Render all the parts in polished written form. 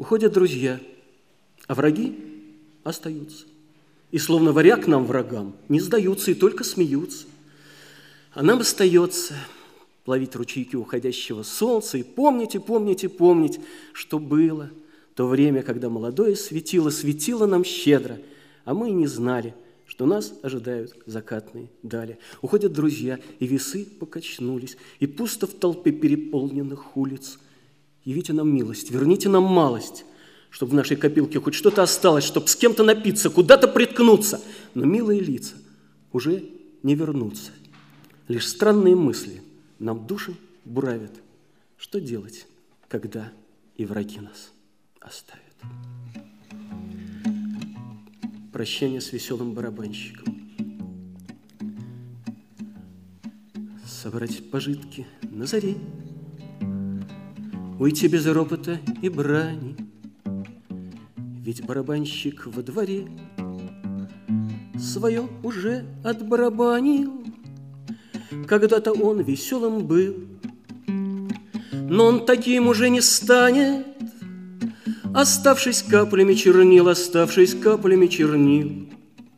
Уходят друзья, а враги остаются. И словно варяг нам, врагам, не сдаются и только смеются. А нам остается ловить ручейки уходящего солнца и помнить, что было то время, когда молодое светило, светило нам щедро, а мы и не знали, что нас ожидают закатные дали. Уходят друзья, и весы покачнулись, и пусто в толпе переполненных улиц. Явите нам милость, верните нам малость, чтобы в нашей копилке хоть что-то осталось, чтобы с кем-то напиться, куда-то приткнуться. Но милые лица уже не вернутся. Лишь странные мысли нам души буравят. Что делать, когда и враги нас оставят? Прощание с веселым барабанщиком. Собрать пожитки на заре, уйти без ропота и брани, ведь барабанщик во дворе свое уже отбарабанил. Когда-то он веселым был, но он таким уже не станет, оставшись каплями чернил, оставшись каплями чернил.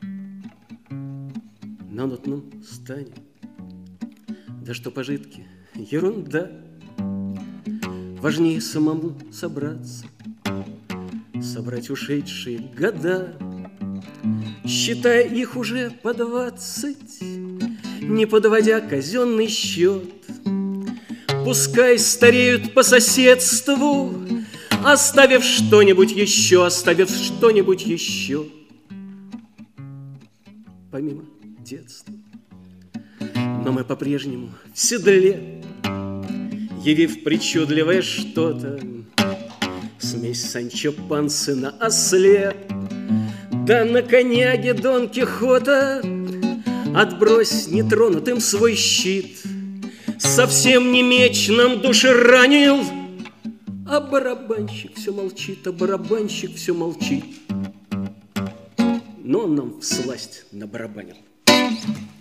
На нотном стане, да что пожитки, ерунда. Важнее самому собраться, собрать ушедшие года, считая их уже по 20, не подводя казенный счет. Пускай стареют по соседству, оставив что-нибудь еще, оставив что-нибудь еще, помимо детства. Но мы по-прежнему в седле, явив причудливое что-то, смесь Санчо Пансы на осле, да на коняге Дон Кихота. Отбрось нетронутым свой щит, совсем не меч нам души ранил, а барабанщик все молчит, а барабанщик все молчит. Но он нам всласть набарабанил.